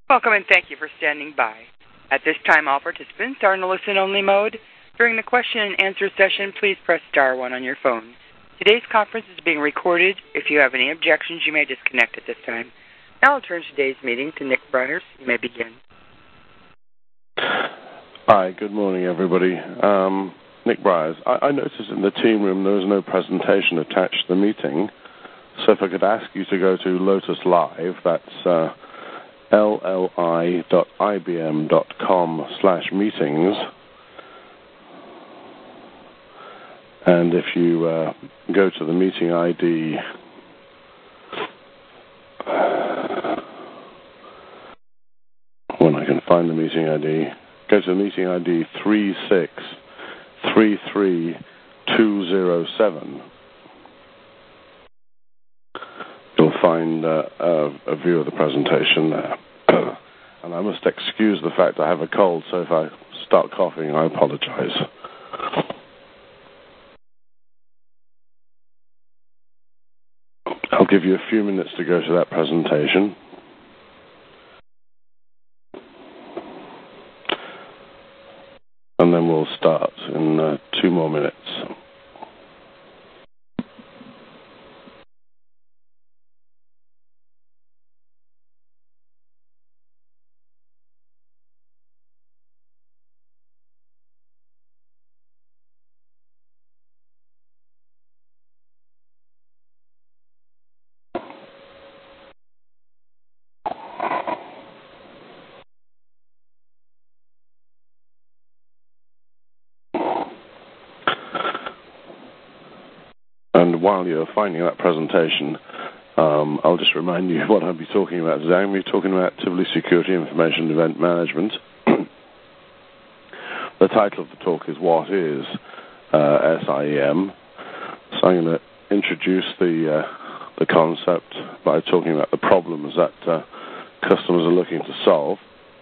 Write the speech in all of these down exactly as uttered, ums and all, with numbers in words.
Welcome and thank you for standing by. At this time, all participants are in a listen-only mode. During the question and answer session, please press star one on your phone. Today's conference is being recorded. If you have any objections, you may disconnect at this time. Now I'll turn today's meeting to Nick Briers. You may begin. Hi, good morning, everybody. Um, Nick Briers. I, I noticed in the team room there was no presentation attached to the meeting. So if I could ask you to go to Lotus Live, that's uh, lli dot I B M dot com slash meetings. And if you uh, go to the meeting I D, when I can find the meeting I D, go to the meeting I D three six three three two zero seven. You'll find uh, a, a view of the presentation there. And I must excuse the fact I have a cold, so if I start coughing, I apologize. I'll give you a few minutes to go to that presentation. And then we'll start in uh, two more minutes. And while you're finding that presentation, um, I'll just remind you what I'll be talking about today. I'm going to be talking about Tivoli Security Information Event Management. The title of the talk is What is uh, S I E M? So I'm going to introduce the uh, the concept by talking about the problems that uh, customers are looking to solve.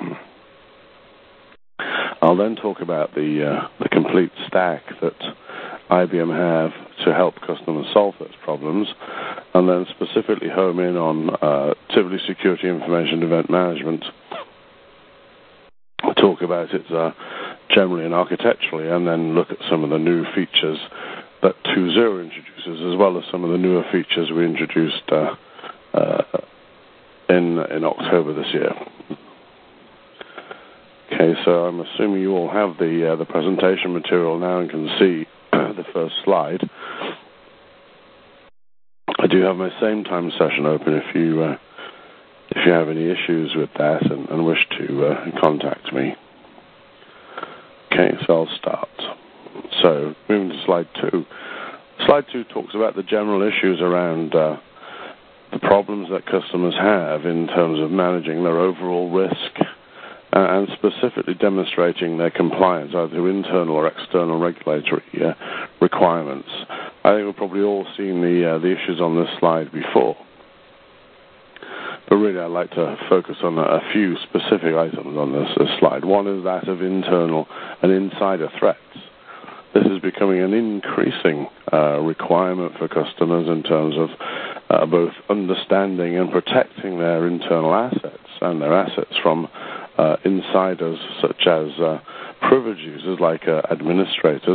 I'll then talk about the uh, the complete stack that I B M have to help customers solve those problems, and then specifically home in on uh, Tivoli Security Information Event Management. I'll talk about it uh, generally and architecturally, and then look at some of the new features that two point oh introduces, as well as some of the newer features we introduced uh, uh, in in October this year. Okay, so I'm assuming you all have the uh, the presentation material now and can see the first slide. I do have my same time session open if you uh, if you have any issues with that and, and wish to uh, contact me. Okay, so I'll start. So moving to slide two. Slide two talks about the general issues around uh, the problems that customers have in terms of managing their overall risk uh, and specifically demonstrating their compliance either to internal or external regulatory uh, requirements. I think we've probably all seen the uh, the issues on this slide before. But really, I'd like to focus on a, a few specific items on this, this slide. One is that of internal and insider threats. This is becoming an increasing uh, requirement for customers in terms of uh, both understanding and protecting their internal assets and their assets from uh, insiders such as uh, privilege users like uh, administrators.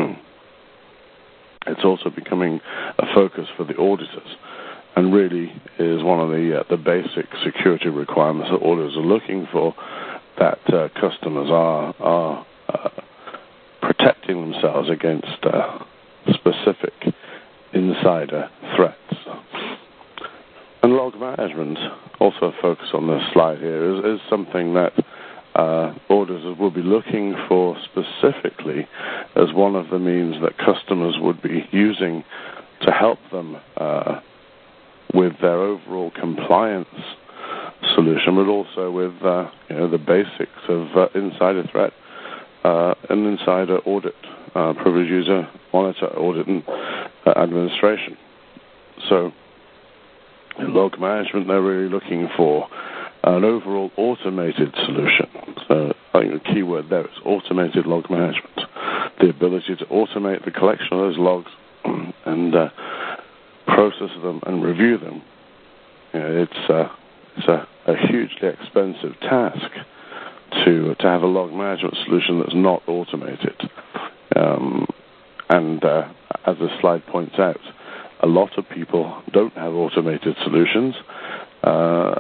It's also becoming a focus for the auditors, and really is one of the uh, the basic security requirements that auditors are looking for, that uh, customers are are uh, protecting themselves against uh, specific insider threats. And log management, also a focus on this slide here, is, is something that uh, auditors will be looking for specifically as one of the means that customers would be using to help them uh, with their overall compliance solution, but also with uh, you know, the basics of uh, insider threat, uh, and insider audit, uh, privileged user monitor audit and uh, administration. So in log management, they're really looking for an overall automated solution. So I think the key word there is automated log management, the ability to automate the collection of those logs and uh, process them and review them. You know, it's uh, it's a, a hugely expensive task to to have a log management solution that's not automated. Um, and uh, as the slide points out, a lot of people don't have automated solutions, uh,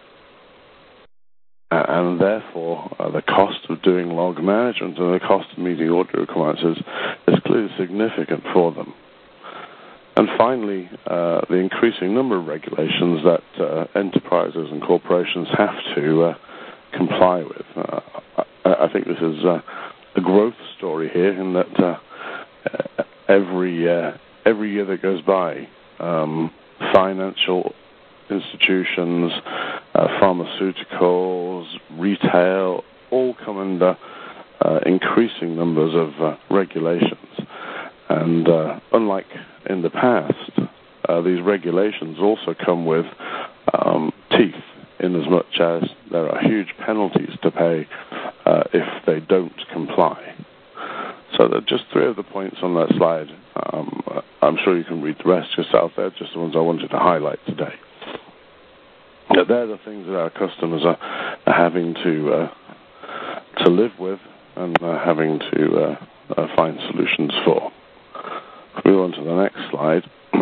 and therefore uh, the cost of doing log management and the cost of meeting audit requirements is, is clearly significant for them. And finally, uh, the increasing number of regulations that uh, enterprises and corporations have to uh, comply with. Uh, I, I think this is uh, a growth story here, in that uh, every uh, every year that goes by, um, financial institutions, uh, pharmaceuticals, retail, all come under uh, increasing numbers of uh, regulations. And uh, unlike in the past, uh, these regulations also come with um, teeth, in as much as there are huge penalties to pay uh, if they don't comply. So there are just three of the points on that slide. Um, I'm sure you can read the rest yourself. They're just the ones I wanted to highlight today. Now, they're the things that our customers are, are having to uh, to live with and uh, having to uh, uh, find solutions for. Move on to the next slide.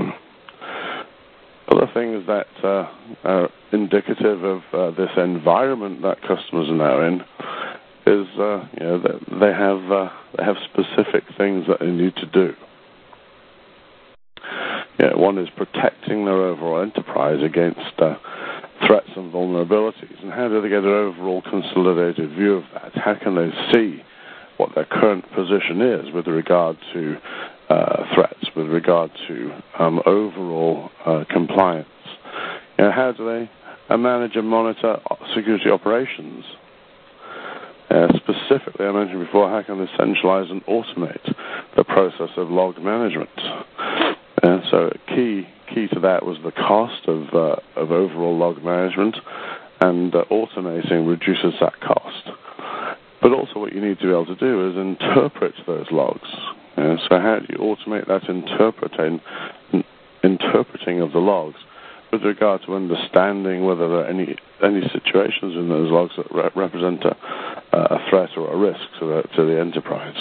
Other things that uh, are indicative of uh, this environment that customers are now in is, uh, you know, that they have uh, they have specific things that they need to do. Yeah, one is protecting their overall enterprise against uh, threats and vulnerabilities. And how do they get an overall consolidated view of that? How can they see what their current position is with regard to uh, threats, with regard to um, overall uh, compliance? You know, how do they uh, manage and monitor security operations? Uh, specifically, I mentioned before, how can they centralize and automate the process of log management? Uh, so key key to that was the cost of uh, of overall log management, and uh, automating reduces that cost. But also what you need to be able to do is interpret those logs. Uh, so how do you automate that interpreting, interpreting of the logs with regard to understanding whether there are any any situations in those logs that re- represent a, a threat or a risk to the, to the enterprise?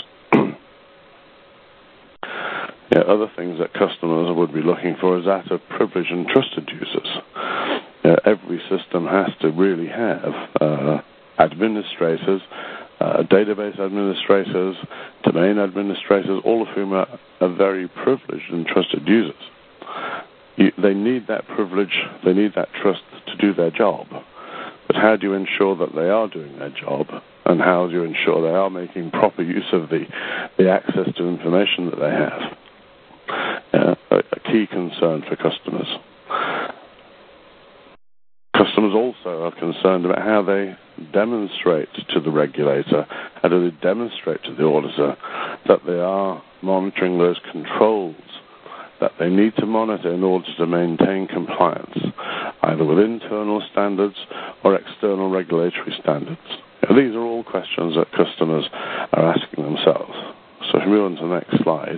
Yeah, other things that customers would be looking for is that of privileged and trusted users. Yeah, every system has to really have uh, administrators, uh, database administrators, domain administrators, all of whom are, are very privileged and trusted users. You, they need that privilege, they need that trust to do their job. But how do you ensure that they are doing their job? And how do you ensure they are making proper use of the, the access to information that they have? Uh, a, a key concern for customers. Customers also are concerned about how they demonstrate to the regulator, how do they demonstrate to the auditor that they are monitoring those controls that they need to monitor in order to maintain compliance, either with internal standards or external regulatory standards. Now, these are all questions that customers are asking themselves. So if we move on to the next slide.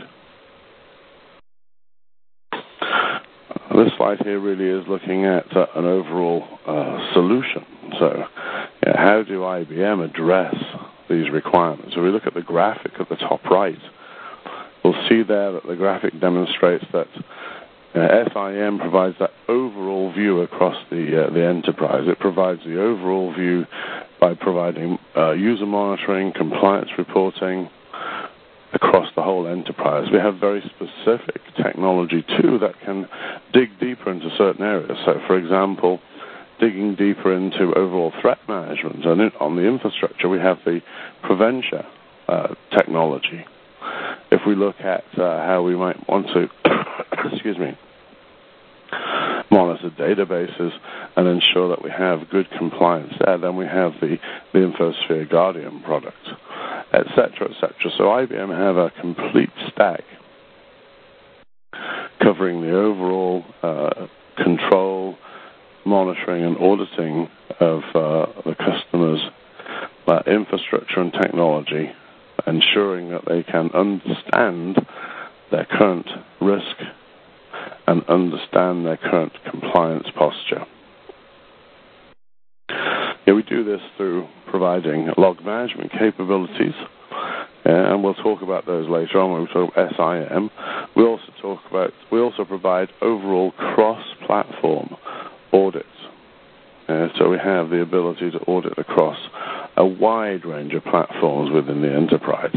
This slide here really is looking at uh, an overall uh, solution. So, yeah, how do I B M address these requirements? So we look at the graphic at the top right. We'll see there that the graphic demonstrates that uh, S I M provides that overall view across the uh, the enterprise. It provides the overall view by providing uh, user monitoring, compliance reporting, across the whole enterprise. We have very specific technology, too, that can dig deeper into certain areas. So, for example, digging deeper into overall threat management. And on the infrastructure, we have the Preventia uh, technology. If we look at uh, how we might want to, excuse me, monitor databases and ensure that we have good compliance there, then we have the, the InfoSphere Guardian product, et cetera, et cetera. So I B M have a complete stack covering the overall uh, control, monitoring, and auditing of uh, the customer's uh, infrastructure and technology, ensuring that they can understand their current risk and understand their current compliance posture. we do this through providing log management capabilities, uh, and we'll talk about those later on when we talk about S I M. We also talk about we also provide overall cross-platform audits. Uh, so we have the ability to audit across a wide range of platforms within the enterprise.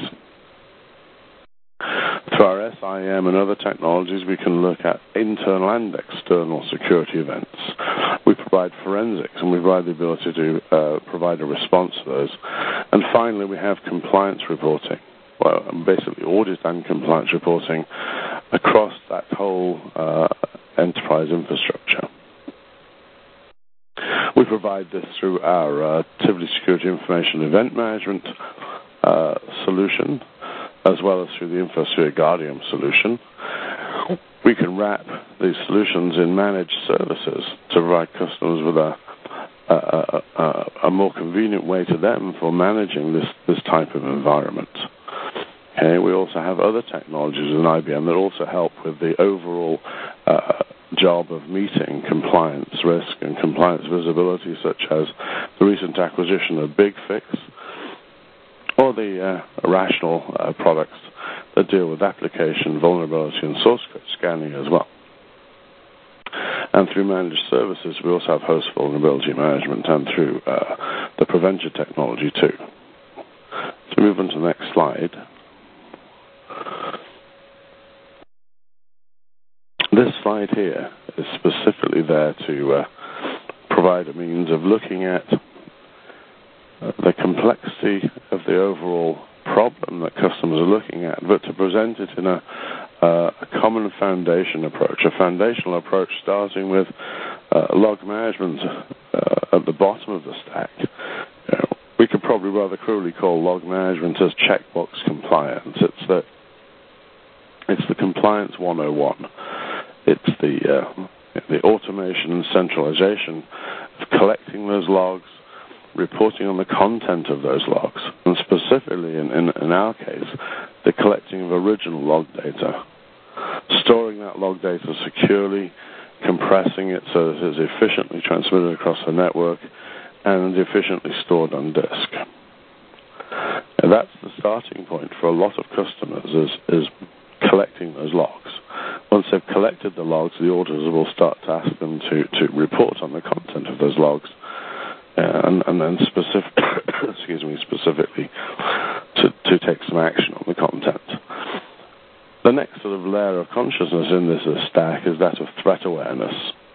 Through our S I M and other technologies, we can look at internal and external security events. We provide forensics, and we provide the ability to uh, provide a response to those. And finally, we have compliance reporting, well, basically audit and compliance reporting across that whole uh, enterprise infrastructure. We provide this through our uh, Tivoli Security Information Event Management uh, solution, as well as through the InfoSphere Guardium solution. We can wrap these solutions in managed services to provide customers with a, a, a, a more convenient way to them for managing this, this type of environment. Okay, we also have other technologies in I B M that also help with the overall uh, job of meeting compliance risk and compliance visibility, such as the recent acquisition of BigFix, or the uh, rational uh, products that deal with application vulnerability and source code scanning as well. And through managed services, we also have host vulnerability management, and through uh, the Preventure technology too. So move on to the next slide. This slide here is specifically there to uh, provide a means of looking at uh, the complexity of the overall problem that customers are looking at, but to present it in a, uh, a common foundation approach, a foundational approach starting with uh, log management uh, at the bottom of the stack. You know, we could probably rather cruelly call log management as checkbox compliance. It's the it's the compliance one oh one. It's the uh, the automation and centralization of collecting those logs, reporting on the content of those logs, and specifically in, in, in our case, the collecting of original log data, storing that log data securely, compressing it so that it is efficiently transmitted across the network and efficiently stored on disk. And that's the starting point for a lot of customers, is, is collecting those logs. Once they've collected the logs, the auditors will start to ask them to, to report on the content of those logs, uh, and, and then specific, excuse me, specifically to, to take some action on the content. The next sort of layer of consciousness in this stack is that of threat awareness.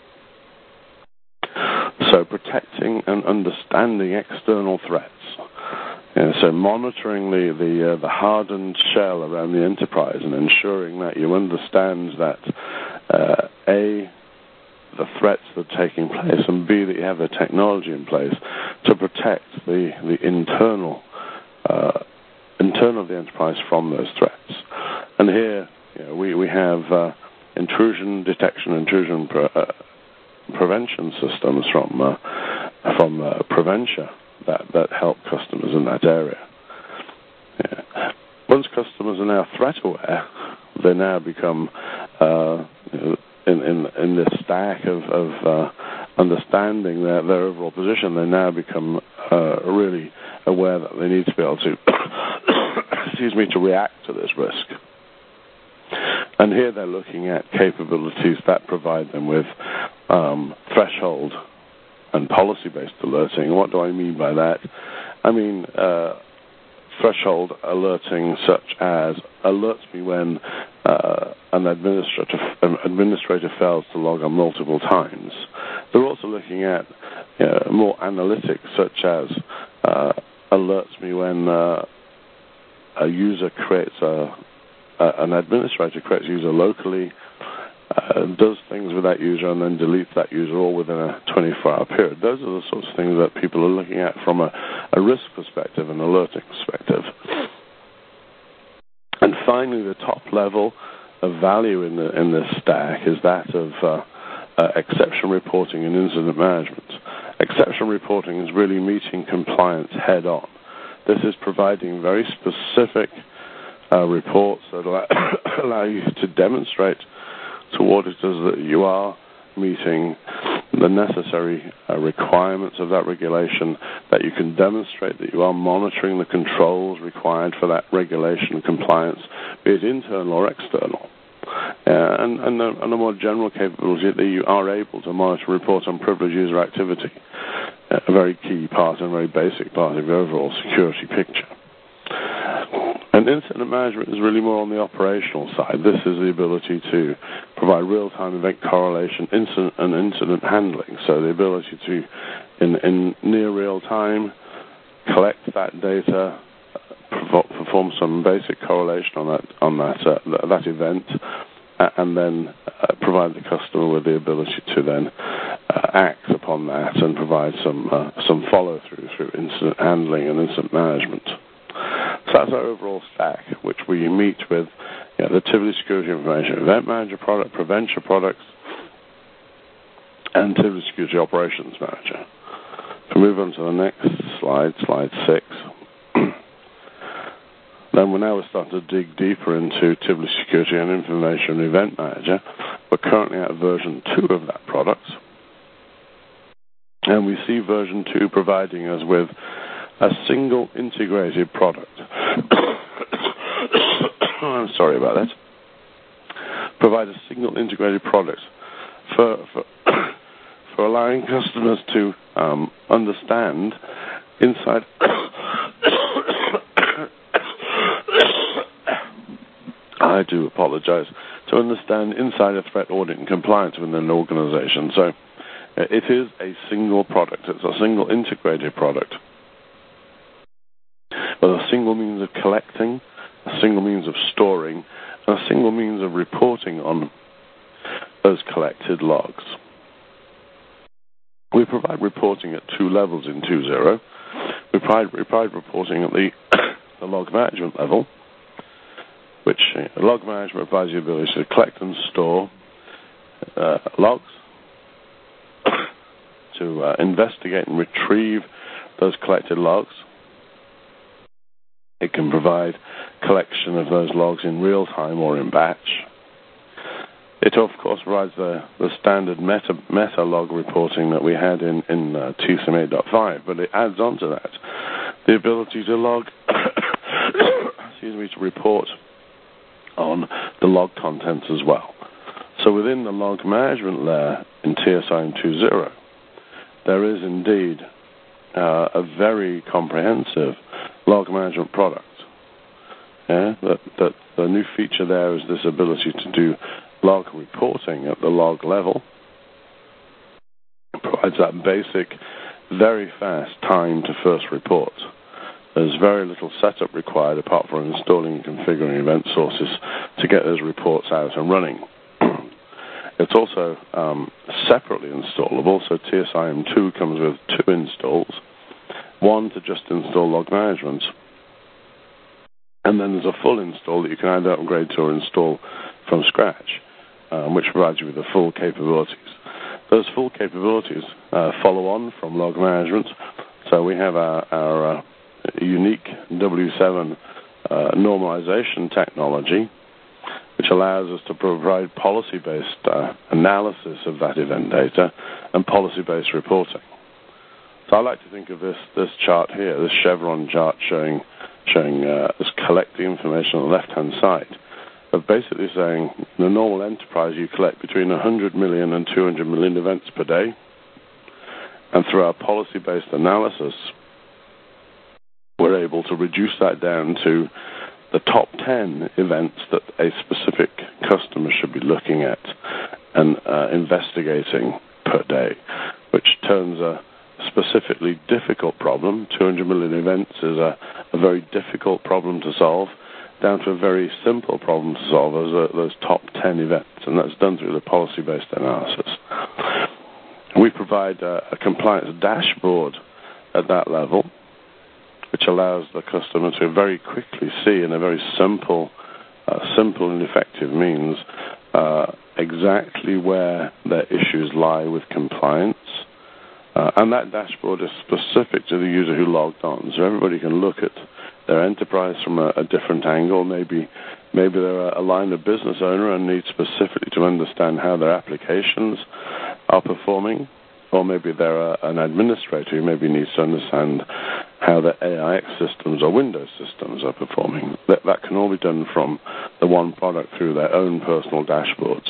So protecting and understanding external threats. Yeah, so monitoring the the, uh, the hardened shell around the enterprise and ensuring that you understand that uh, A, the threats that are taking place, and B, that you have the technology in place to protect the the internal uh, internal of the enterprise from those threats. And here, you know, we we have uh, intrusion detection, intrusion pre- uh, prevention systems from uh, from uh, Preventure that that help customers in that area. Yeah. Once customers are now threat aware, they now become uh, in in in this stack of of uh, understanding their their overall position. They now become uh, really aware that they need to be able to excuse me to react to this risk. And here they're looking at capabilities that provide them with um, threshold and policy-based alerting. What do I mean by that? I mean uh, threshold alerting, such as alerts me when uh, an administrator, an administrator fails to log on multiple times. They're also looking at uh, more analytics, such as uh, alerts me when uh, a user creates a, a an administrator creates a user locally, Uh, does things with that user and then deletes that user all within a twenty-four hour period. Those are the sorts of things that people are looking at from a, a risk perspective and alerting perspective. And finally, the top level of value in the in this stack is that of uh, uh, exception reporting and incident management. Exception reporting is really meeting compliance head on. This is providing very specific uh, reports that allow, allow you to demonstrate to auditors that you are meeting the necessary uh, requirements of that regulation, that you can demonstrate that you are monitoring the controls required for that regulation and compliance, be it internal or external. Uh, and, and, a, and a more general capability that you are able to monitor and report on privileged user activity, uh, a very key part and a very basic part of the overall security picture. And incident management is really more on the operational side. This is the ability to provide real-time event correlation, incident and incident handling. So the ability to, in, in near real time, collect that data, perform some basic correlation on that on that uh, that event, uh, and then uh, provide the customer with the ability to then uh, act upon that and provide some uh, some follow-through through incident handling and incident management. So that's our overall stack, which we meet with you know, the Tivoli Security Information Event Manager product, Preventure products, and Tivoli Security Operations Manager. If we move on to the next slide, slide six, then we're now starting to dig deeper into Tivoli Security and Information Event Manager. We're currently at version two of that product, and we see version two providing us with a single integrated product. I'm sorry about that. Provide a single integrated product for for, for allowing customers to um, understand inside. I do apologize. To understand insider threat audit and compliance within an organization. So it is a single product. It's a single integrated product. With a single means of collecting, a single means of storing, and a single means of reporting on those collected logs. We provide reporting at two levels in two point oh. We provide, we provide reporting at the, the log management level, which uh, log management provides the ability to collect and store uh, logs, to uh, investigate and retrieve those collected logs. It can provide collection of those logs in real time or in batch. It, of course, provides the, the standard meta, meta log reporting that we had in, in uh, T S M eight point five, but it adds on to that the ability to log, excuse me, to report on the log contents as well. So within the log management layer in T S I M two point oh, there is indeed uh, a very comprehensive log management product. Yeah, that, that the new feature there is this ability to do log reporting at the log level. It provides that basic, very fast time to first report. There's very little setup required apart from installing and configuring event sources to get those reports out and running. It's also um, separately installable, so T S I M two comes with two installs. One to just install log management, and then there's a full install that you can either upgrade to or install from scratch, um, which provides you with the full capabilities. Those full capabilities uh, follow on from log management, so we have our, our uh, unique W seven uh, normalization technology, which allows us to provide policy-based uh, analysis of that event data and policy-based reporting. So I like to think of this this chart here, this chevron chart showing showing uh, us collecting information on the left-hand side, of basically saying in a normal enterprise you collect between one hundred million and two hundred million events per day, and through our policy-based analysis, we're able to reduce that down to the top ten events that a specific customer should be looking at and uh, investigating per day, which turns a specifically difficult problem, two hundred million events is a, a very difficult problem to solve, down to a very simple problem to solve as a, those top ten events, and that's done through the policy-based analysis. We provide a, a compliance dashboard at that level, which allows the customer to very quickly see in a very simple, uh, simple and effective means uh, exactly where their issues lie with compliance. Uh, and that dashboard is specific to the user who logged on, so everybody can look at their enterprise from a, a different angle. Maybe maybe they're a, a line of business owner and need specifically to understand how their applications are performing. or maybe they're a, an administrator who maybe needs to understand how the A I X systems or Windows systems are performing. That, that can all be done from the one product through their own personal dashboards.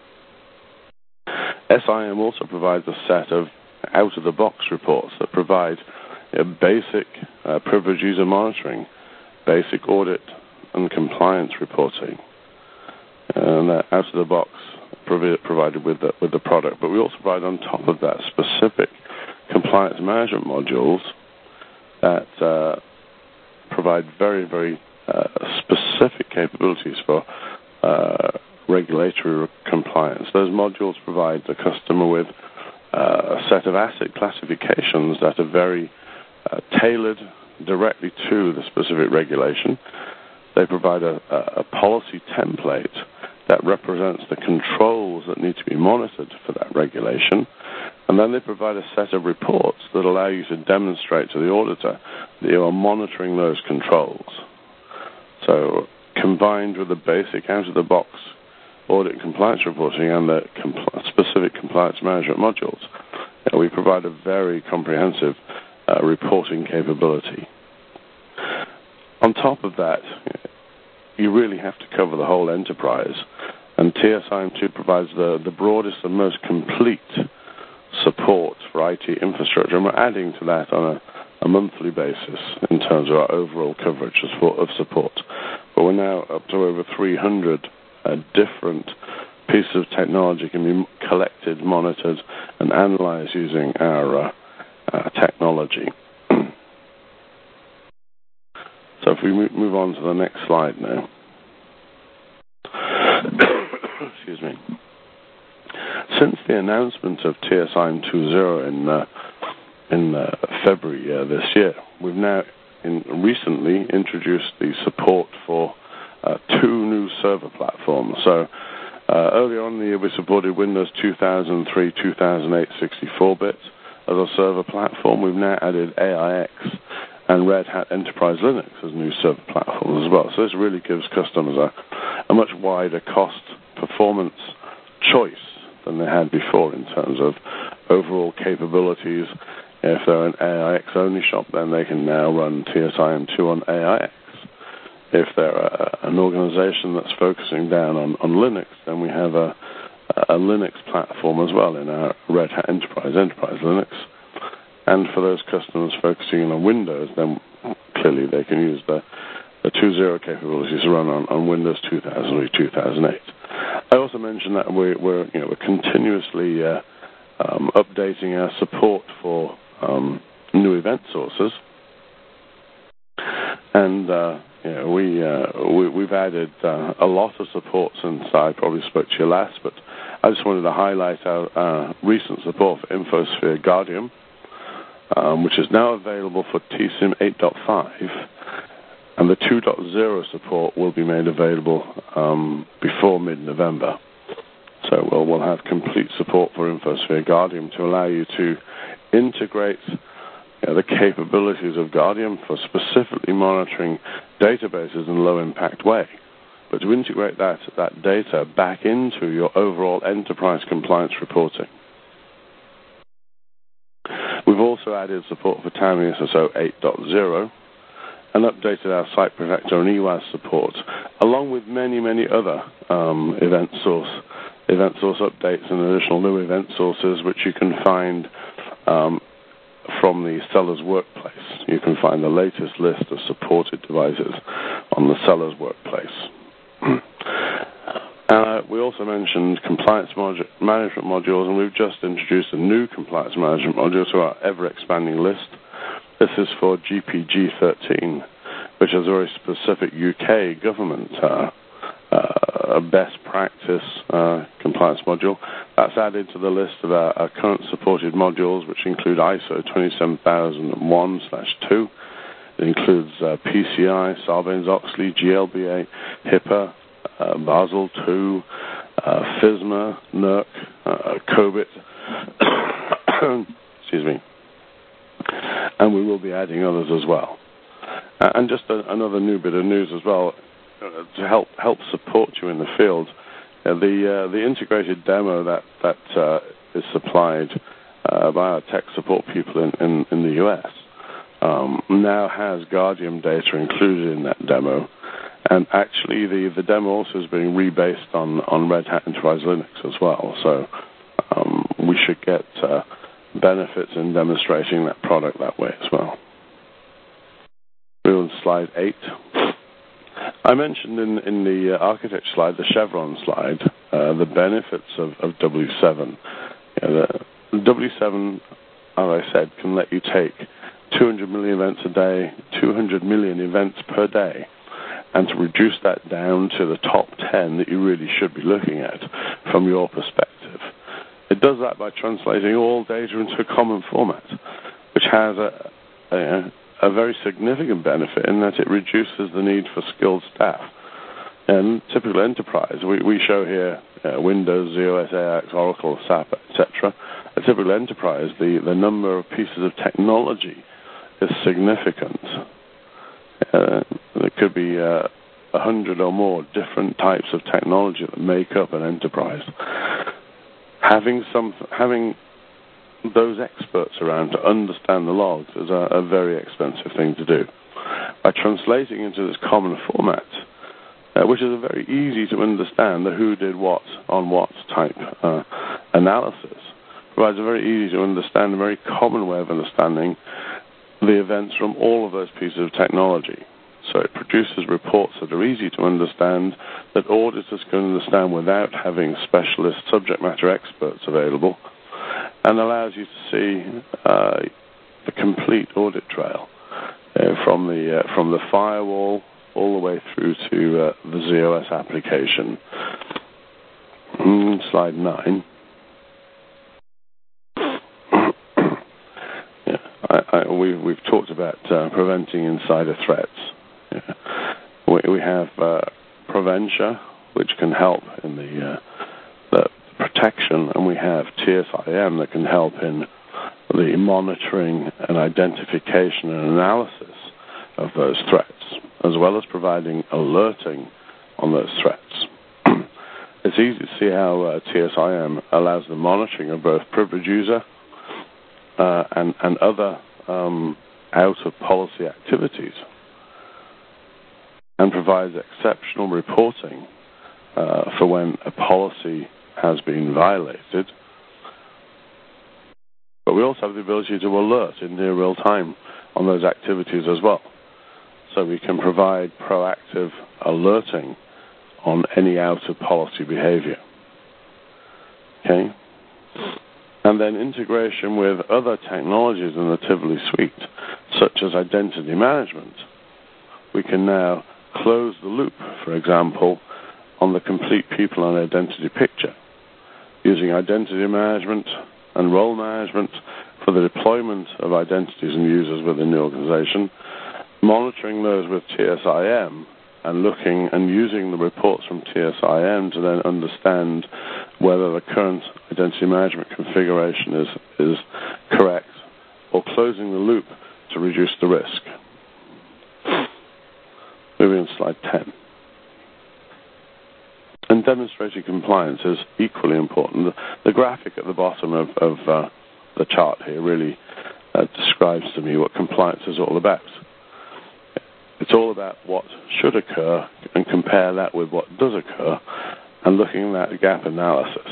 S I M also provides a set of out-of-the-box reports that provide you know, basic uh, privileged user monitoring, basic audit and compliance reporting, and uh, out-of-the-box provi- provided with the, with the product. But we also provide on top of that specific compliance management modules that uh, provide very, very uh, specific capabilities for uh, regulatory compliance. Those modules provide the customer with uh, a set of asset classifications that are very uh, tailored directly to the specific regulation. They provide a, a policy template that represents the controls that need to be monitored for that regulation. And then they provide a set of reports that allow you to demonstrate to the auditor that you are monitoring those controls. So combined with the basic out-of-the-box audit and compliance reporting and the compl- specific compliance management modules, you know, we provide a very comprehensive uh, reporting capability. On top of that, you really have to cover the whole enterprise, and T S I M two provides the, the broadest and most complete support for I T infrastructure, and we're adding to that on a, a monthly basis in terms of our overall coverage of support. But we're now up to over three hundred uh, different pieces of technology can be collected, monitored, and analyzed using our uh, uh, technology. So if we move on to the next slide now. Excuse me. Since the announcement of T S I M two point oh in uh, in uh, February uh, this year, we've now in, recently introduced the support for uh, two new server platforms. So uh, earlier on in the year, we supported Windows two thousand three, two thousand eight, sixty-four bit as a server platform. We've now added A I X and Red Hat Enterprise Linux as new server platforms as well. So this really gives customers a, a much wider cost performance choice than they had before in terms of overall capabilities. If they're an A I X only shop, then they can now run T S I M two on A I X. If they're a, an organization that's focusing down on, on Linux, then we have a, a Linux platform as well in our Red Hat Enterprise, Enterprise Linux. And for those customers focusing on Windows, then clearly they can use the, the two point oh capabilities to run on, on Windows two thousand or two thousand eight. I also mentioned that we're, we're, you know, we're continuously uh, um, updating our support for um, new event sources. And uh, you know, we, uh, we, we've added uh, a lot of support since I probably spoke to you last, but I just wanted to highlight our uh, recent support for InfoSphere Guardium, Um, which is now available for T S I M eight point five, and the two point oh support will be made available um, before mid-November. So we'll, we'll have complete support for InfoSphere Guardium to allow you to integrate you know, the capabilities of Guardium for specifically monitoring databases in a low-impact way, but to integrate that, that data back into your overall enterprise compliance reporting. We've also added support for TAM S S O eight point oh and updated our Site Protector and E W A S support, along with many, many other um, event source event source updates and additional new event sources, which you can find um, from the Seller's Workplace. You can find the latest list of supported devices on the Seller's Workplace. Uh, we also mentioned compliance modu- management modules, and we've just introduced a new compliance management module to our ever-expanding list. This is for G P G thirteen, which is a very specific U K government uh, uh, best practice uh, compliance module. That's added to the list of our, our current supported modules, which include I S O twenty-seven thousand one dash two. It includes uh, P C I, Sarbanes-Oxley, G L B A, HIPAA, Uh, Basel two, uh, FISMA, N E R C, uh, COBIT, excuse me, and we will be adding others as well. Uh, and just a, another new bit of news as well uh, to help help support you in the field. Uh, the uh, the integrated demo that that uh, is supplied uh, by our tech support people in, in, in the U S, um, now has Guardium data included in that demo. And actually, the, the demo also is being rebased on, on Red Hat Enterprise Linux as well. So um, we should get uh, benefits in demonstrating that product that way as well. We're on slide eight. I mentioned in, in the uh, architecture slide, the Chevron slide, uh, the benefits of, of W seven. You know, the, the W seven, as I said, can let you take two hundred million events a day, two hundred million events per day, and to reduce that down to the top ten that you really should be looking at from your perspective. It does that by translating all data into a common format, which has a, a, a very significant benefit in that it reduces the need for skilled staff. And typical enterprise, we, we show here uh, Windows, Z O S, A X, Oracle, S A P, et cetera. A typical enterprise, the, the number of pieces of technology is significant. Uh, there could be uh, a hundred or more different types of technology that make up an enterprise. Having some, having those experts around to understand the logs is a, a very expensive thing to do. By translating into this common format, uh, which is a very easy to understand, the who did what on what type uh, analysis, provides a very easy to understand, a very common way of understanding the events from all of those pieces of technology. So it produces reports that are easy to understand, that auditors can understand without having specialist subject matter experts available, and allows you to see uh, the complete audit trail uh, from the uh, from the firewall all the way through to uh, the Z O S application. Mm, slide nine. yeah, I, I, we've, we've talked about uh, preventing insider threats. Yeah. We, we have uh, Preventia, which can help in the, uh, the protection, and we have T S I M that can help in the monitoring and identification and analysis of those threats, as well as providing alerting on those threats. It's easy to see how uh, T S I M allows the monitoring of both privileged user uh, and, and other um, out-of-policy activities, and provides exceptional reporting uh, for when a policy has been violated. But we also have the ability to alert in near real time on those activities as well. So we can provide proactive alerting on any out-of-policy behavior. Okay? And then integration with other technologies in the Tivoli suite, such as identity management. We can now close the loop, for example, on the complete people and identity picture, using identity management and role management for the deployment of identities and users within the organization, monitoring those with T S I M, and looking and using the reports from T S I M to then understand whether the current identity management configuration is, is correct, or closing the loop to reduce the risk. Moving on to slide ten. And demonstrating compliance is equally important. The, the graphic at the bottom of, of uh, the chart here really uh, describes to me what compliance is all about. It's all about what should occur and compare that with what does occur, and looking at that gap analysis.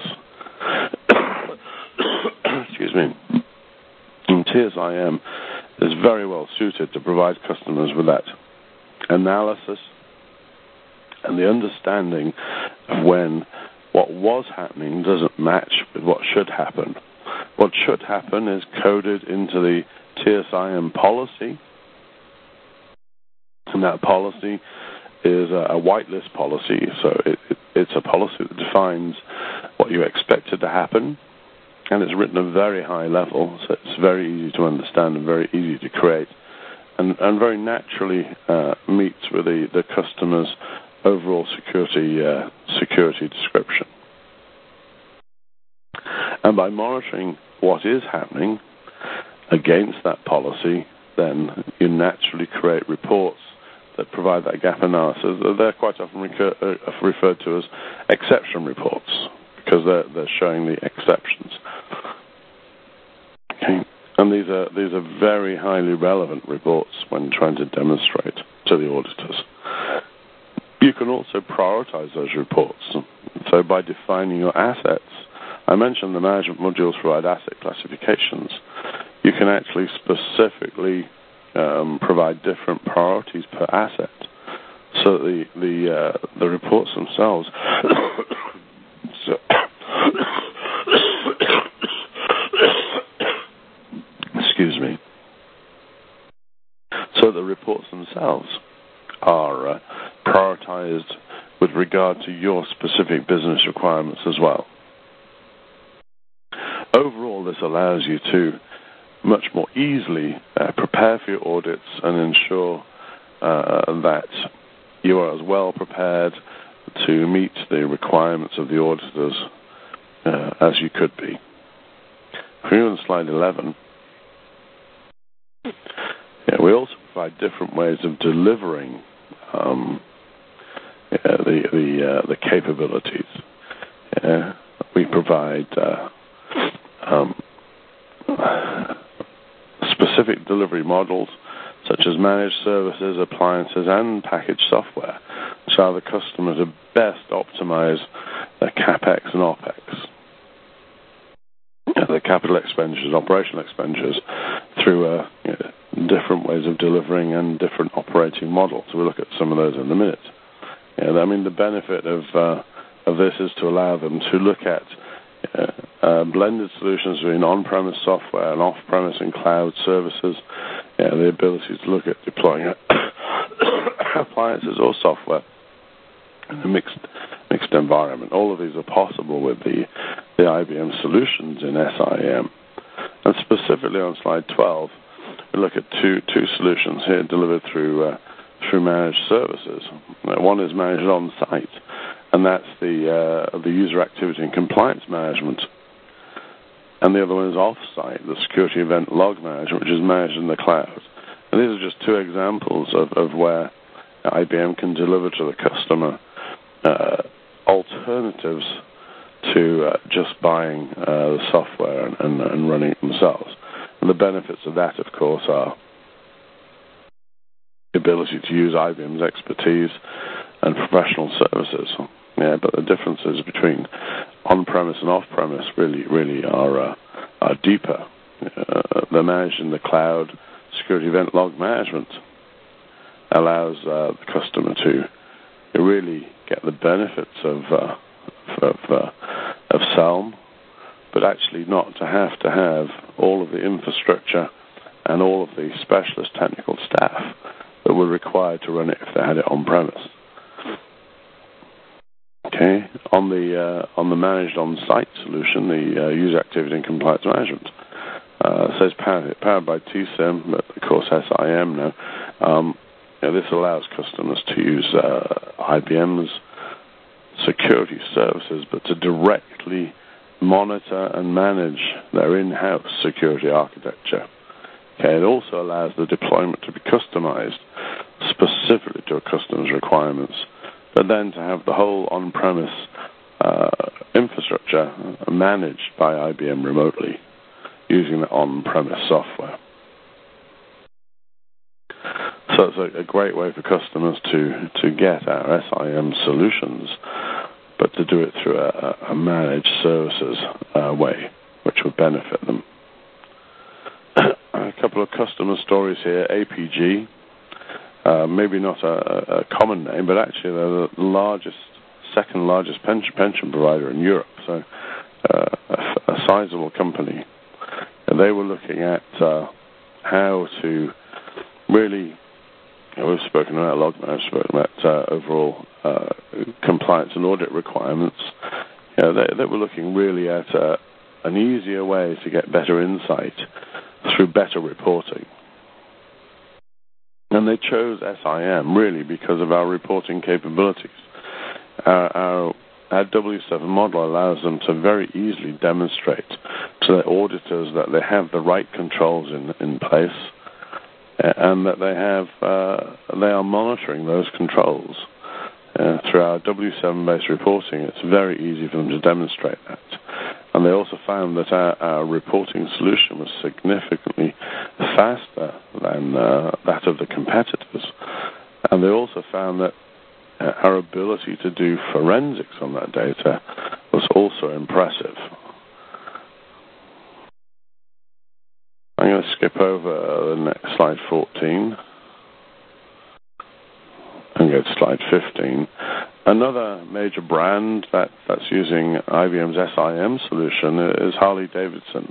Excuse me. And T S I M is very well suited to provide customers with that analysis and the understanding of when what was happening doesn't match with what should happen. What should happen is coded into the T S I M policy, and that policy is a, a whitelist policy, so it, it, it's a policy that defines what you expected to happen, and it's written at a very high level, so it's very easy to understand and very easy to create, and, and very naturally uh, meets with the, the customer's overall security uh, security description. And by monitoring what is happening against that policy, then you naturally create reports that provide that gap analysis. They're quite often recur, uh, referred to as exception reports, because they're, they're showing the exceptions. And these are these are very highly relevant reports when trying to demonstrate to the auditors. You can also prioritize those reports. So by defining your assets, I mentioned the management modules provide asset classifications. You can actually specifically um, provide different priorities per asset, so the the uh, the reports themselves. so, excuse me. So the reports themselves are uh, prioritized with regard to your specific business requirements as well. Overall, this allows you to much more easily uh, prepare for your audits and ensure uh, that you are as well prepared to meet the requirements of the auditors uh, as you could be. If we go on slide eleven, yeah, we also provide different ways of delivering um, yeah, the the, uh, the capabilities. Yeah, we provide uh, um, specific delivery models such as managed services, appliances, and packaged software, which allow the customer to best optimize their CapEx and OpEx. The capital expenditures, operational expenditures, through uh, you know, different ways of delivering and different operating models. So we'll look at some of those in a minute. Yeah, I mean, the benefit of uh, of this is to allow them to look at uh, uh, blended solutions between on-premise software and off-premise and cloud services. Yeah, the ability to look at deploying appliances or software in a mixed mixed environment. All of these are possible with the, the I B M solutions in S I M. And specifically on slide twelve, we look at two two solutions here delivered through uh, through managed services. One is managed on site, and that's the uh, the user activity and compliance management. And the other one is off-site, the security event log management, which is managed in the cloud. And these are just two examples of, of where I B M can deliver to the customer uh, alternatives to uh, just buying uh, the software and, and, and running it themselves. And the benefits of that, of course, are the ability to use I B M's expertise and professional services. Yeah, but the differences between on-premise and off-premise really, really are uh, are deeper. Uh, they're managed in the cloud. Security event log management allows uh, the customer to really get the benefits of uh, of, uh, of SALM, but actually not to have to have all of the infrastructure and all of the specialist technical staff that were required to run it if they had it on-premise. Okay, on the uh, on the managed on-site solution, the uh, user activity and compliance management uh, says powered, powered by T SIM, but of course S I M now. Um, you know, this allows customers to use uh, I B M's security services, but to directly monitor and manage their in-house security architecture. Okay, it also allows the deployment to be customized specifically to a customer's requirements, but then to have the whole on-premise uh, infrastructure managed by I B M remotely using the on-premise software. So it's a, a great way for customers to, to get our S I M solutions, but to do it through a, a managed services uh, way, which would benefit them. A couple of customer stories here. A P G, uh, maybe not a, a common name, but actually they're the largest, second largest pension, pension provider in Europe, so uh, a, a sizable company. And they were looking at uh, how to really, you know, we've spoken about log management, we've spoken about uh, overall uh, compliance and audit requirements. You know, they, they were looking really at uh, an easier way to get better insight through better reporting. And they chose S I M really because of our reporting capabilities. Our, our, our W seven model allows them to very easily demonstrate to their auditors that they have the right controls in, in place, and that they have uh, they are monitoring those controls. Uh, through our W seven-based reporting, it's very easy for them to demonstrate that. And they also found that our, our reporting solution was significantly faster than uh, that of the competitors. And they also found that uh, our ability to do forensics on that data was also impressive. I'm going to skip over the next slide fourteen and go to slide fifteen. Another major brand that, that's using I B M's S I M solution is Harley-Davidson.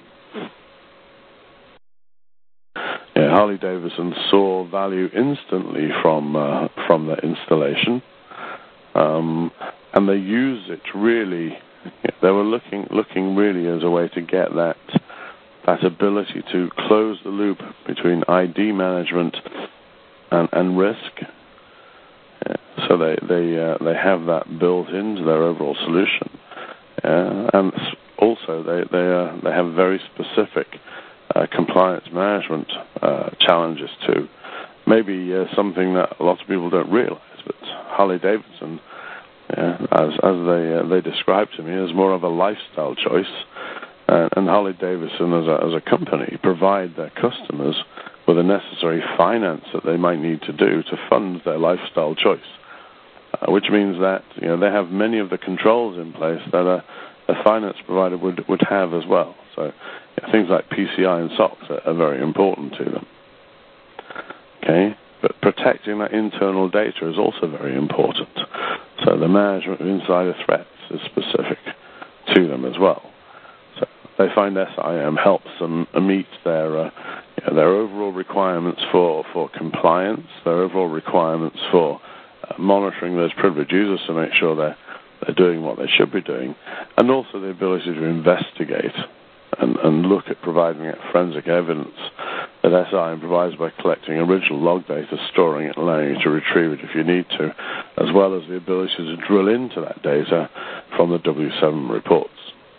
Yeah, Harley-Davidson saw value instantly from uh, from the installation, um, and they use it really. They were looking looking really as a way to get that that ability to close the loop between I D management and, and risk. Yeah, so they they uh, they have that built into their overall solution, uh, and also they they uh, they have very specific uh, compliance management uh, challenges too. Maybe uh, something that a lot of people don't realize, but Harley-Davidson, yeah, as as they uh, they describe to me, as more of a lifestyle choice. Uh, and Harley-Davidson, as a, as a company, provide their customers with the necessary finance that they might need to do to fund their lifestyle choice, uh, which means that you know they have many of the controls in place that a, a finance provider would would have as well. So yeah, things like P C I and SOX are, are very important to them. Okay, but protecting that internal data is also very important. So the management of insider threats is specific to them as well. They find S I M helps them meet their uh, you know, their overall requirements for, for compliance, their overall requirements for uh, monitoring those privileged users to make sure they're they're doing what they should be doing, and also the ability to investigate and, and look at providing forensic evidence that S I M provides by collecting original log data, storing it, allowing you to retrieve it if you need to, as well as the ability to drill into that data from the W seven reports.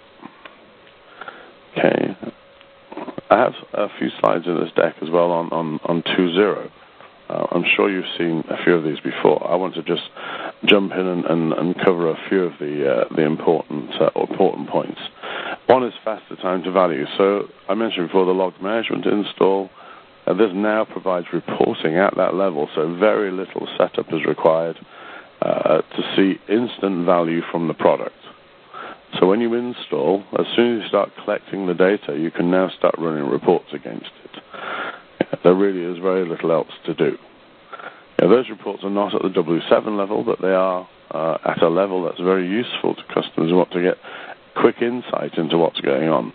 Okay, I have a few slides in this deck as well on, on, on two point oh. Uh, I'm sure you've seen a few of these before. I want to just jump in and, and, and cover a few of the uh, the important uh, important points. One is faster time to value. So I mentioned before the log management install. Uh, this now provides reporting at that level, so very little setup is required uh, to see instant value from the product. So when you install, as soon as you start collecting the data, you can now start running reports against it. Yeah, there really is very little else to do. Yeah, those reports are not at the W seven level, but they are uh, at a level that's very useful to customers who want to get quick insight into what's going on.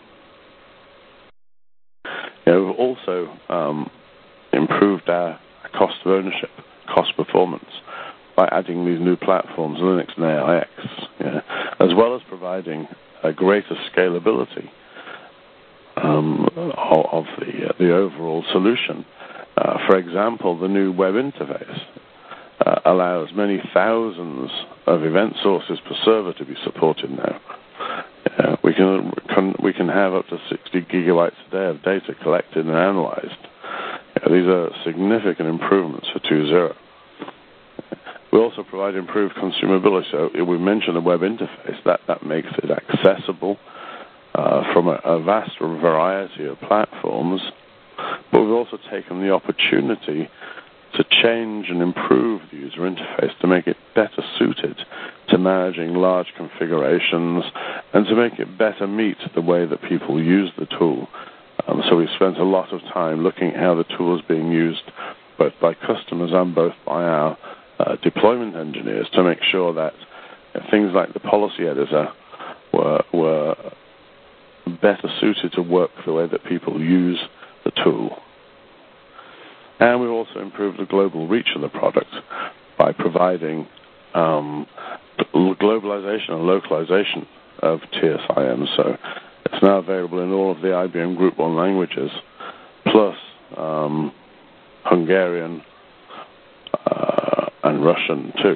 Yeah, we've also um, improved our cost of ownership, cost performance, by adding these new platforms, Linux and A I X, yeah, as well as providing a greater scalability um, of, of the, uh, the overall solution. Uh, for example, the new web interface uh, allows many thousands of event sources per server to be supported now. Uh, we can, can we can have up to sixty gigabytes a day of data collected and analyzed. Yeah, these are significant improvements for two point oh. We also provide improved consumability. So we mentioned the web interface. That, that makes it accessible uh, from a, a vast variety of platforms. But we've also taken the opportunity to change and improve the user interface to make it better suited to managing large configurations and to make it better meet the way that people use the tool. Um, so we spent a lot of time looking at how the tool is being used both by customers and both by our Uh, deployment engineers to make sure that uh, things like the policy editor were, were better suited to work the way that people use the tool. And we've also improved the global reach of the product by providing um, globalization and localization of T S I M. So it's now available in all of the I B M Group one languages, plus um, Hungarian, uh, and Russian too.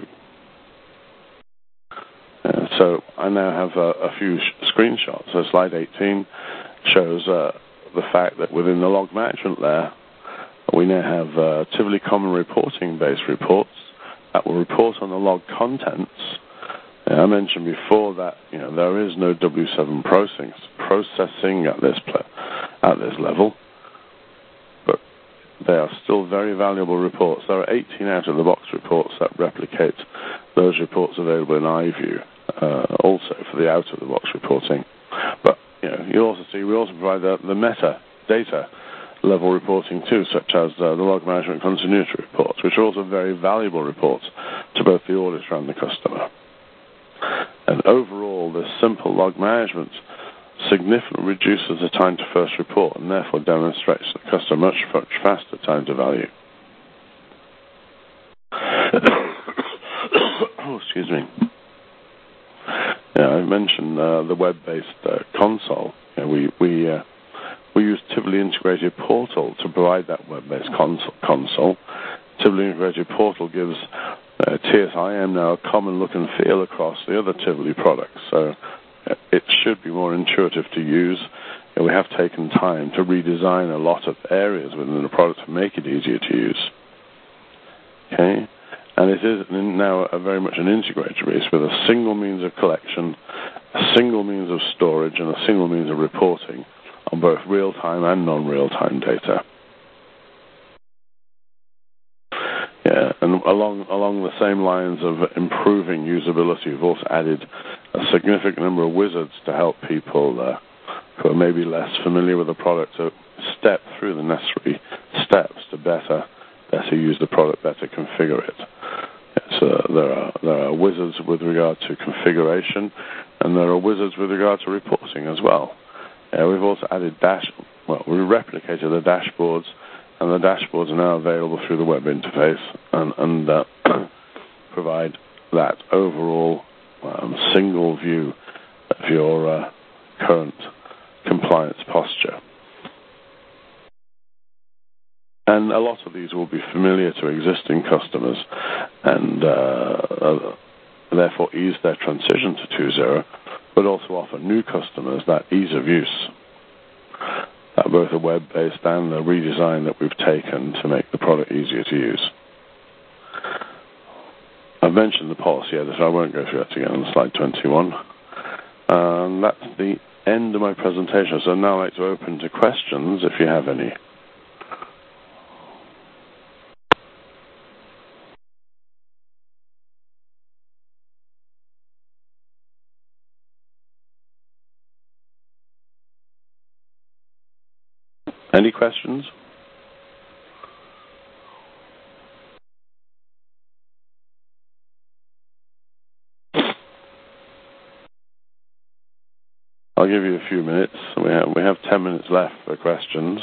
Uh, so I now have a, a few sh- screenshots. So slide eighteen shows uh, the fact that within the log management layer, we now have uh, Tivoli Common Reporting-based reports that will report on the log contents I mentioned before that you know there is no W seven processing processing at this pl- at this level, but they are still very valuable reports. There are eighteen out-of-the-box reports that replicate those reports available in iView, uh, also for the out-of-the-box reporting. But you know, you also see we also provide the, the metadata level reporting too, such as uh, the log management continuity reports, which are also very valuable reports to both the auditor and the customer. And overall, this simple log management significantly reduces the time to first report and therefore demonstrates to the customer much, much faster time to value. Oh, excuse me. Yeah, I mentioned uh, the web-based uh, console. You know, we we uh, we use Tivoli Integrated Portal to provide that web-based console. console. Tivoli Integrated Portal gives uh, T S I M now a common look and feel across the other Tivoli products, so uh, it should be more intuitive to use. And we have taken time to redesign a lot of areas within the product to make it easier to use. Okay, and it is now a very much an integrated release with a single means of collection, a single means of storage, and a single means of reporting on both real-time and non-real-time data. Yeah, and along along the same lines of improving usability, we've also added a significant number of wizards to help people uh, who are maybe less familiar with the product to step through the necessary steps to better better use the product, better configure it. Yeah, so there are there are wizards with regard to configuration, and there are wizards with regard to reporting as well. Yeah, we've also added dash. Well, we replicated the dashboards. And the dashboards are now available through the web interface and, and uh, provide that overall um, single view of your uh, current compliance posture. And a lot of these will be familiar to existing customers and uh, uh, therefore ease their transition to two point oh, but also offer new customers that ease of use. That both the web-based and the redesign that we've taken to make the product easier to use. I've mentioned the policy editor, so I won't go through that again on slide twenty-one. Um, that's the end of my presentation, so now I'd like to open to questions if you have any. Any questions? I'll give you a few minutes. We have we have ten minutes left for questions.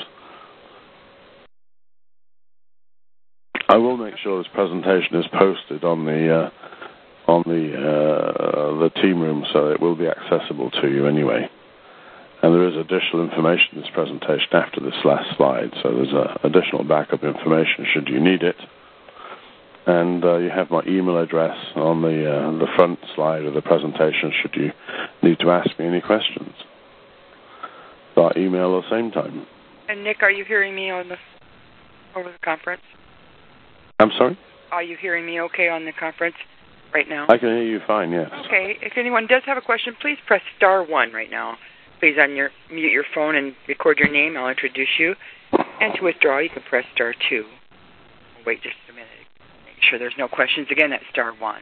I will make sure this presentation is posted on the uh, on the uh, the team room, so it will be accessible to you anyway. And there is additional information in this presentation after this last slide, so there's uh, additional backup information should you need it. And uh, you have my email address on the uh, the front slide of the presentation should you need to ask me any questions. So I'll email at the same time. And Nick, are you hearing me on the over the conference? I'm sorry? Are you hearing me okay on the conference right now? I can hear you fine, yes. Okay. If anyone does have a question, please press star one right now. Please on your, mute your phone and record your name. I'll introduce you. And to withdraw, you can press star two. Wait just a minute. Make sure there's no questions. Again, that's star one.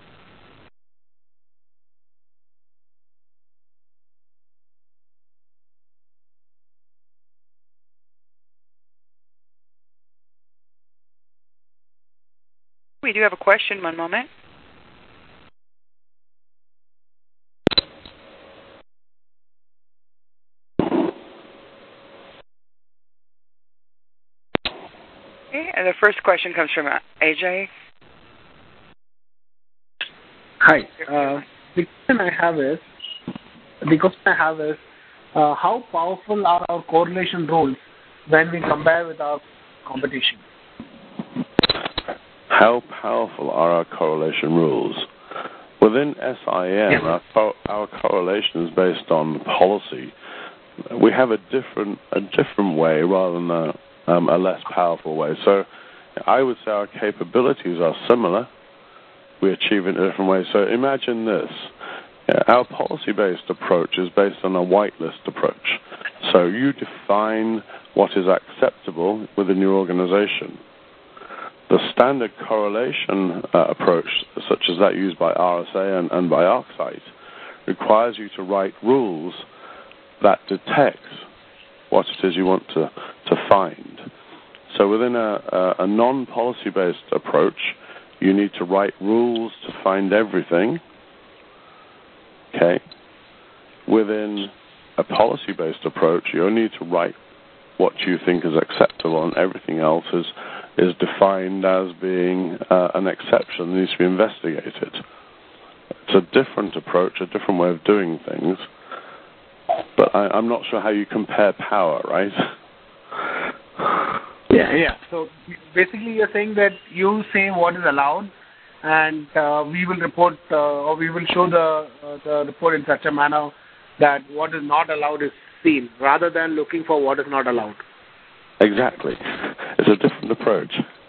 We do have a question. One moment. Okay, and the first question comes from A J. Hi. Uh, the question I have is, the question I have is, uh, how powerful are our correlation rules when we compare with our competition? How powerful are our correlation rules? Within S I M, yeah. our, our correlation is based on policy. We have a different a different way rather than a, um, a less powerful way. So I would say our capabilities are similar, we achieve it in different ways. So imagine this. Yeah, our policy-based approach is based on a whitelist approach. So you define what is acceptable within your organization. The standard correlation uh, approach, such as that used by R S A and, and by ArcSight, requires you to write rules that detect what it is you want to, to find. So within a, a, a non-policy-based approach, you need to write rules to find everything. Okay. Within a policy-based approach, you only need to write what you think is acceptable, and everything else is is defined as being uh, an exception that needs to be investigated. It's a different approach, a different way of doing things, but I, I'm not sure how you compare power, right? Yeah, yeah. So basically you're saying that you say what is allowed, and uh, we will report uh, or we will show the uh, the report in such a manner that what is not allowed is seen, rather than looking for what is not allowed. Exactly. It's a different approach.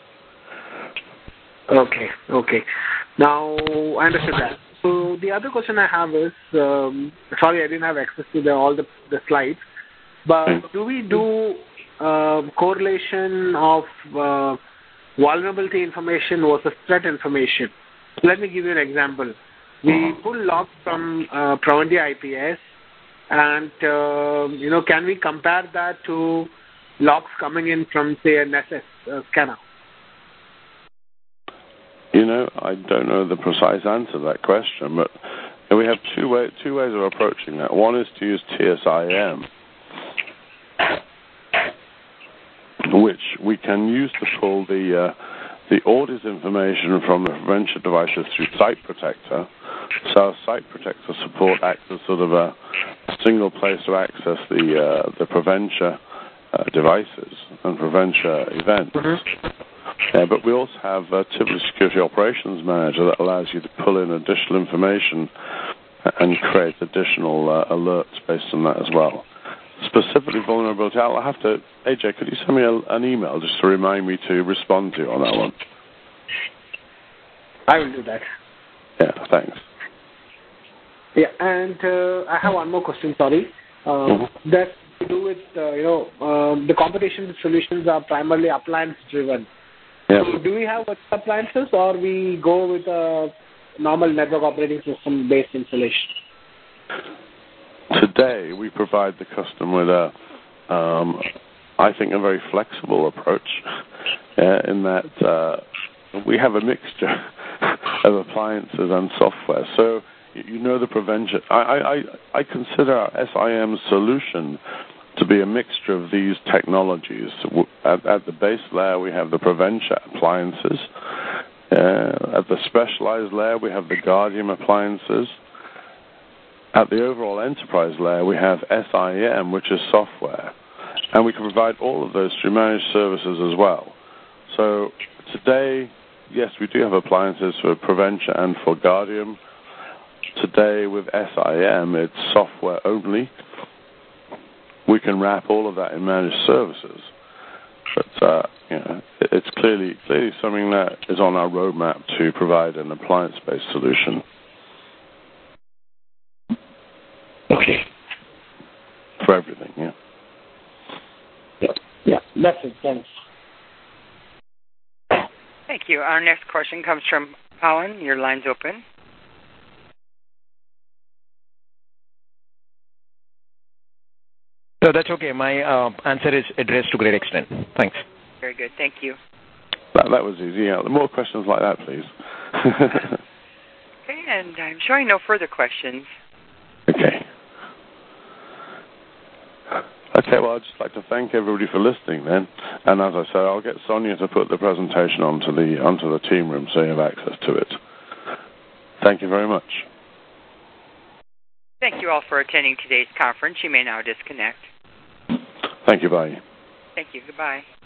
Okay, okay. Now, I understood that. So the other question I have is, um, sorry I didn't have access to the, all the, the slides, but do we do uh, correlation of uh, vulnerability information versus threat information? Let me give you an example. We pull logs from uh, Provendia I P S, and uh, you know, can we compare that to logs coming in from, say, an S S uh, scanner? You know, I don't know the precise answer to that question, but we have two way, two ways of approaching that. One is to use T S I M, which we can use to pull the uh, the audit information from the Proventia devices through Site Protector. So our Site Protector support acts as sort of a single place to access the uh, the Proventia uh, devices and Proventia events. Mm-hmm. Yeah, but we also have a Tivoli Security Operations Manager that allows you to pull in additional information and create additional uh, alerts based on that as well. Specifically vulnerability, I'll have to, A J, could you send me a, an email just to remind me to respond to you on that one? I will do that. Yeah, thanks. Yeah, and uh, I have one more question, sorry. Um, mm-hmm. That's to do with, uh, you know, um, the competition solutions are primarily appliance-driven. Yeah. So do we have appliances, or we go with a normal network operating system-based installation? Today, we provide the customer with a, um, I think, a very flexible approach uh, in that uh, we have a mixture of appliances and software. So, you know, the prevention. I, I, I consider our S I M solution to be a mixture of these technologies. At, at the base layer, we have the Proventia appliances. Uh, at the specialized layer, we have the Guardium appliances. At the overall enterprise layer, we have S I M, which is software. And we can provide all of those through managed services as well. So today, yes, we do have appliances for Proventia and for Guardium. Today, with S I M, it's software only. We can wrap all of that in managed services. But, uh, you know, it's clearly clearly something that is on our roadmap to provide an appliance-based solution. Okay. For everything, yeah. Yeah, yeah, that's it. Thanks. Thank you. Our next question comes from Colin. Your line's open. No, that's okay. My uh, answer is addressed to great extent. Thanks. Very good. Thank you. That, that was easy. Yeah, more questions like that, please. Okay, and I'm showing no further questions. Okay. Okay, well, I'd just like to thank everybody for listening then. And as I said, I'll get Sonia to put the presentation onto the onto the team room so you have access to it. Thank you very much. Thank you all for attending today's conference. You may now disconnect. Thank you. Bye. Thank you. Goodbye.